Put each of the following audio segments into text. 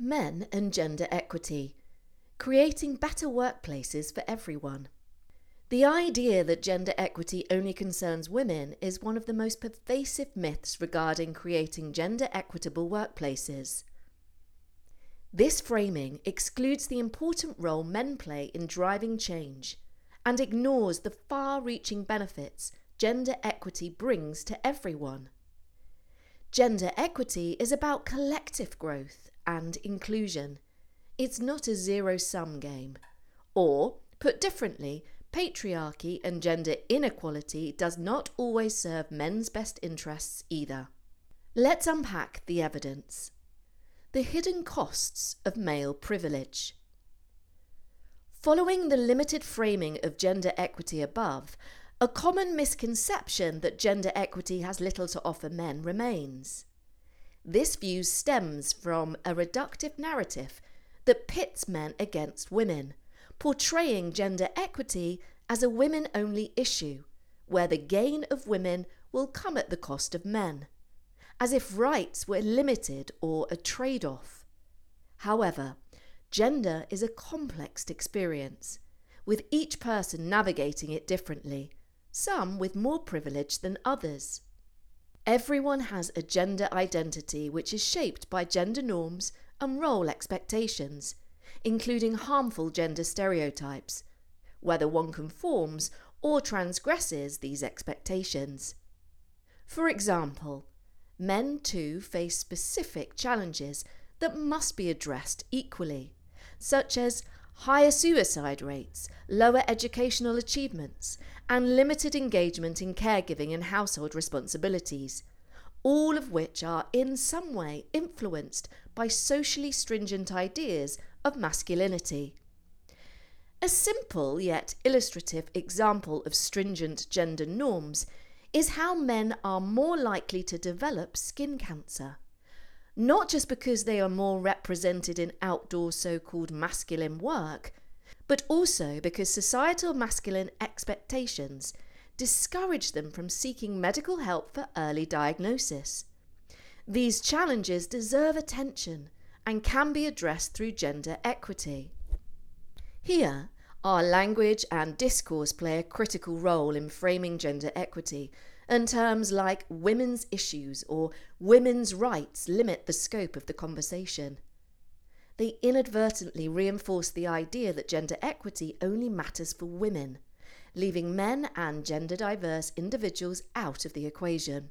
Men and gender equity, creating better workplaces for everyone. The idea that gender equity only concerns women is one of the most pervasive myths regarding creating gender equitable workplaces. This framing excludes the important role men play in driving change and ignores the far-reaching benefits gender equity brings to everyone. Gender equity is about collective growth and inclusion. It's not a zero-sum game. Or, put differently, patriarchy and gender inequality does not always serve men's best interests either. Let's unpack the evidence. The hidden costs of male privilege. Following the limited framing of gender equity above, a common misconception that gender equity has little to offer men remains. This view stems from a reductive narrative that pits men against women, portraying gender equity as a women-only issue, where the gain of women will come at the cost of men, as if rights were limited or a trade-off. However, gender is a complex experience, with each person navigating it differently, some with more privilege than others. Everyone has a gender identity which is shaped by gender norms and role expectations, including harmful gender stereotypes, whether one conforms or transgresses these expectations. For example, men too face specific challenges that must be addressed equally, such as higher suicide rates, lower educational achievements, and limited engagement in caregiving and household responsibilities, all of which are in some way influenced by socially stringent ideas of masculinity. A simple yet illustrative example of stringent gender norms is how men are more likely to develop skin cancer, not just because they are more represented in outdoor so-called masculine work, but also because societal masculine expectations discourage them from seeking medical help for early diagnosis. These challenges deserve attention and can be addressed through gender equity. Here, our language and discourse play a critical role in framing gender equity, and terms like women's issues or women's rights limit the scope of the conversation. They inadvertently reinforce the idea that gender equity only matters for women, leaving men and gender-diverse individuals out of the equation.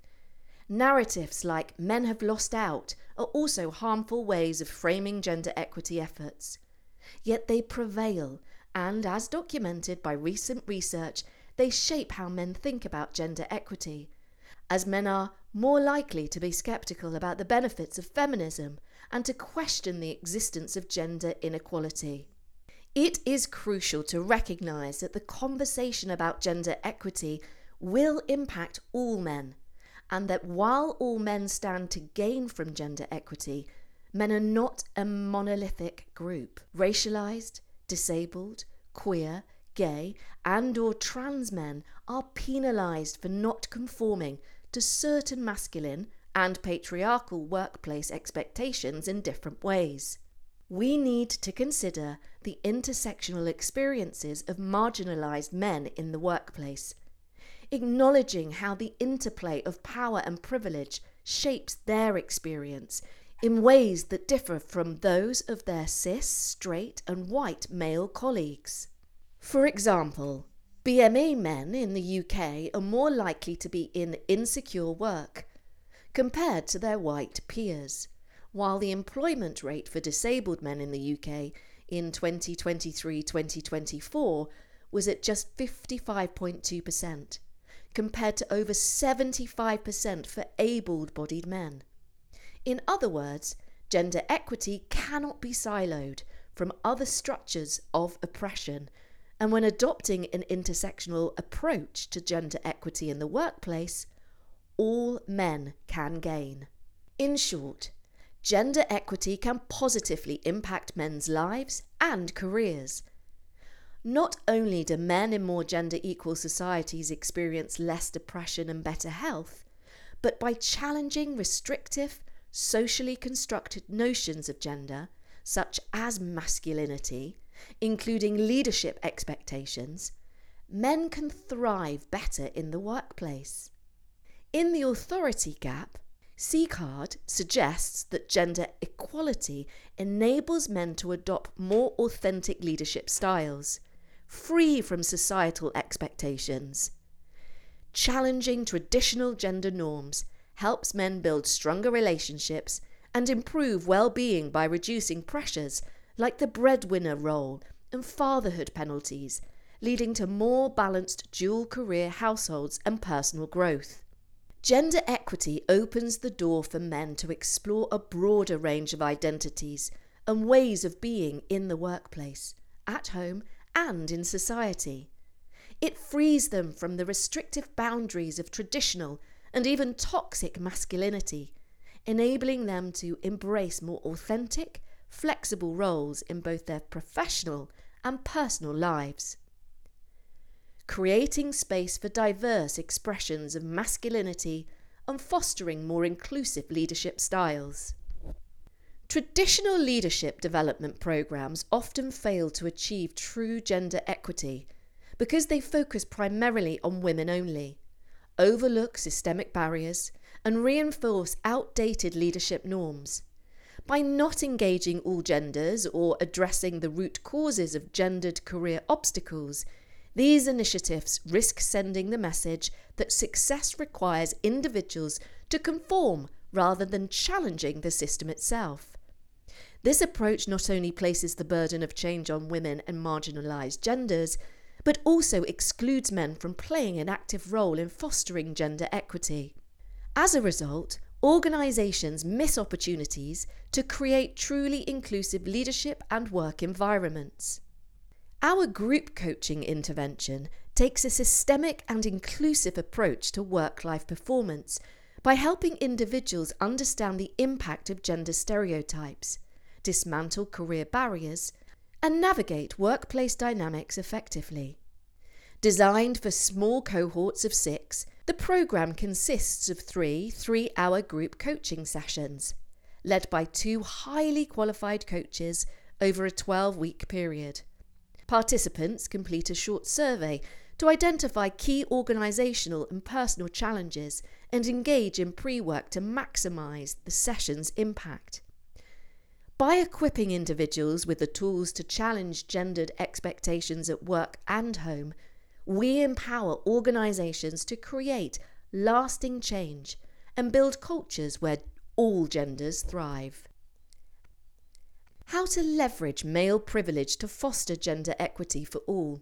Narratives like men have lost out are also harmful ways of framing gender equity efforts. Yet they prevail, and as documented by recent research, they shape how men think about gender equity, as men are more likely to be sceptical about the benefits of feminism and to question the existence of gender inequality. It is crucial to recognise that the conversation about gender equity will impact all men, and that while all men stand to gain from gender equity, men are not a monolithic group. Racialised, disabled, queer, gay and/or trans men are penalised for not conforming to certain masculine and patriarchal workplace expectations in different ways. We need to consider the intersectional experiences of marginalised men in the workplace, acknowledging how the interplay of power and privilege shapes their experience in ways that differ from those of their cis, straight and white male colleagues. For example, BME men in the UK are more likely to be in insecure work compared to their white peers, while the employment rate for disabled men in the UK in 2023-2024 was at just 55.2%, compared to over 75% for able-bodied men. In other words, gender equity cannot be siloed from other structures of oppression, and when adopting an intersectional approach to gender equity in the workplace, all men can gain. In short, gender equity can positively impact men's lives and careers. Not only do men in more gender-equal societies experience less depression and better health, but by challenging restrictive, socially constructed notions of gender, such as masculinity, including leadership expectations, men can thrive better in the workplace. In the authority gap, Sicard suggests that gender equality enables men to adopt more authentic leadership styles, free from societal expectations. Challenging traditional gender norms helps men build stronger relationships and improve well-being by reducing pressures like the breadwinner role and fatherhood penalties, leading to more balanced dual-career households and personal growth. Gender equity opens the door for men to explore a broader range of identities and ways of being in the workplace, at home, and in society. It frees them from the restrictive boundaries of traditional and even toxic masculinity, enabling them to embrace more authentic, flexible roles in both their professional and personal lives. Creating space for diverse expressions of masculinity and fostering more inclusive leadership styles. Traditional leadership development programs often fail to achieve true gender equity because they focus primarily on women only, overlook systemic barriers, and reinforce outdated leadership norms. By not engaging all genders or addressing the root causes of gendered career obstacles, these initiatives risk sending the message that success requires individuals to conform rather than challenging the system itself. This approach not only places the burden of change on women and marginalised genders, but also excludes men from playing an active role in fostering gender equity. As a result, organisations miss opportunities to create truly inclusive leadership and work environments. Our group coaching intervention takes a systemic and inclusive approach to work-life performance by helping individuals understand the impact of gender stereotypes, dismantle career barriers, and navigate workplace dynamics effectively. Designed for small cohorts of 6, the programme consists of 3 3-hour group coaching sessions, led by 2 highly qualified coaches over a 12-week period. Participants complete a short survey to identify key organisational and personal challenges and engage in pre-work to maximise the session's impact. By equipping individuals with the tools to challenge gendered expectations at work and home, we empower organisations to create lasting change and build cultures where all genders thrive. How to leverage male privilege to foster gender equity for all.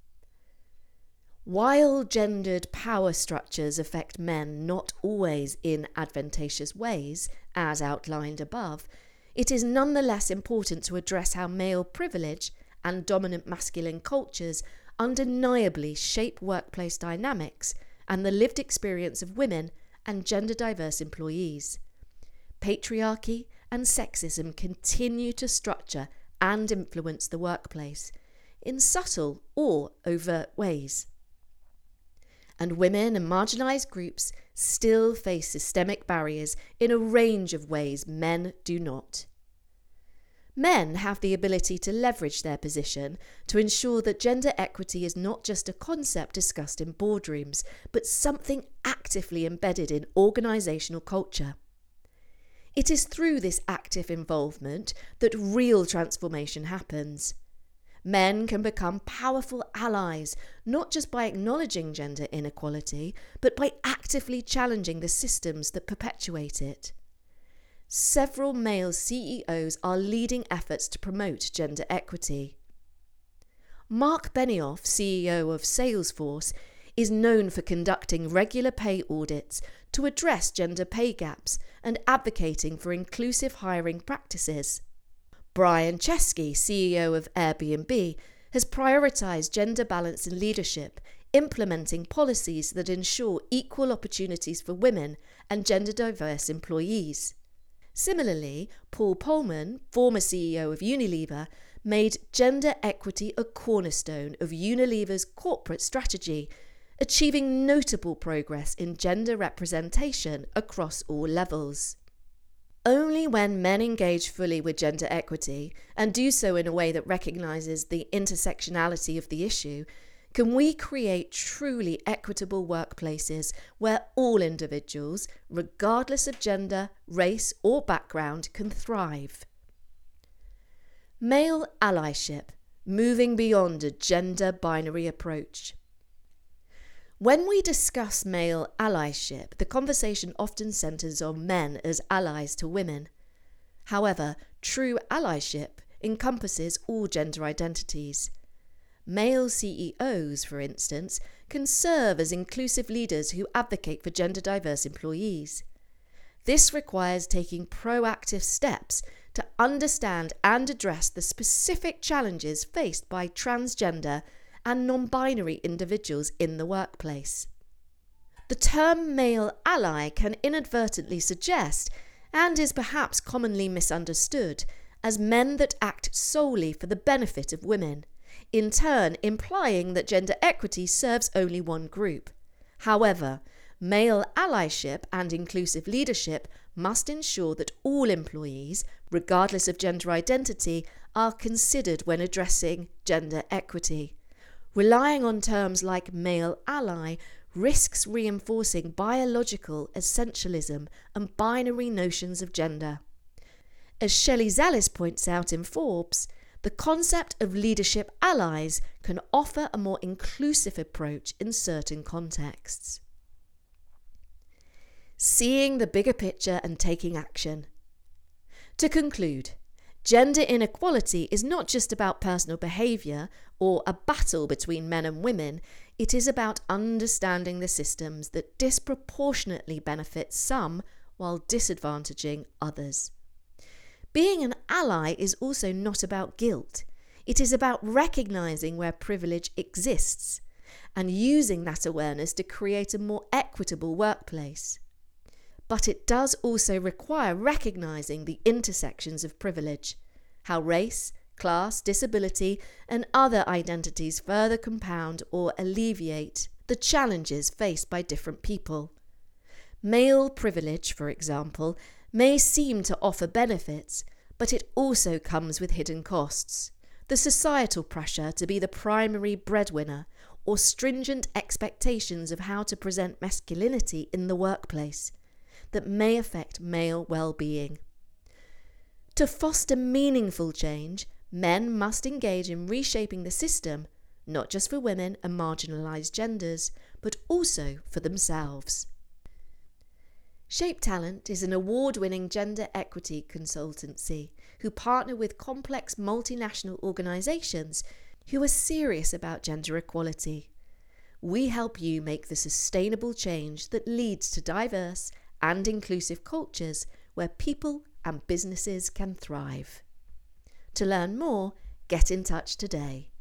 While gendered power structures affect men not always in advantageous ways, as outlined above, it is nonetheless important to address how male privilege and dominant masculine cultures undeniably shape workplace dynamics and the lived experience of women and gender-diverse employees. Patriarchy and sexism continue to structure and influence the workplace in subtle or overt ways. And women and marginalised groups still face systemic barriers in a range of ways men do not. Men have the ability to leverage their position to ensure that gender equity is not just a concept discussed in boardrooms, but something actively embedded in organisational culture. It is through this active involvement that real transformation happens. Men can become powerful allies, not just by acknowledging gender inequality, but by actively challenging the systems that perpetuate it. Several male CEOs are leading efforts to promote gender equity. Mark Benioff, CEO of Salesforce, is known for conducting regular pay audits to address gender pay gaps and advocating for inclusive hiring practices. Brian Chesky, CEO of Airbnb, has prioritised gender balance in leadership, implementing policies that ensure equal opportunities for women and gender-diverse employees. Similarly, Paul Polman, former CEO of Unilever, made gender equity a cornerstone of Unilever's corporate strategy, achieving notable progress in gender representation across all levels. Only when men engage fully with gender equity, and do so in a way that recognises the intersectionality of the issue, can we create truly equitable workplaces where all individuals, regardless of gender, race or background, can thrive. Male allyship, moving beyond a gender binary approach. When we discuss male allyship, the conversation often centres on men as allies to women. However, true allyship encompasses all gender identities. Male CEOs, for instance, can serve as inclusive leaders who advocate for gender diverse employees. This requires taking proactive steps to understand and address the specific challenges faced by transgender and non-binary individuals in the workplace. The term male ally can inadvertently suggest, and is perhaps commonly misunderstood, as men that act solely for the benefit of women, in turn implying that gender equity serves only one group. However, male allyship and inclusive leadership must ensure that all employees, regardless of gender identity, are considered when addressing gender equity. Relying on terms like male ally risks reinforcing biological essentialism and binary notions of gender. As Shelley Zallis points out in Forbes, the concept of leadership allies can offer a more inclusive approach in certain contexts. Seeing the bigger picture and taking action. To conclude, gender inequality is not just about personal behaviour or a battle between men and women, it is about understanding the systems that disproportionately benefit some while disadvantaging others. Being an ally is also not about guilt. It is about recognising where privilege exists and using that awareness to create a more equitable workplace. But it does also require recognising the intersections of privilege, how race, class, disability, and other identities further compound or alleviate the challenges faced by different people. Male privilege, for example, may seem to offer benefits, but it also comes with hidden costs. The societal pressure to be the primary breadwinner, or stringent expectations of how to present masculinity in the workplace, that may affect male well-being. To foster meaningful change, men must engage in reshaping the system, not just for women and marginalised genders, but also for themselves. Shape Talent is an award-winning gender equity consultancy who partner with complex multinational organisations who are serious about gender equality. We help you make the sustainable change that leads to diverse and inclusive cultures where people and businesses can thrive. To learn more, get in touch today.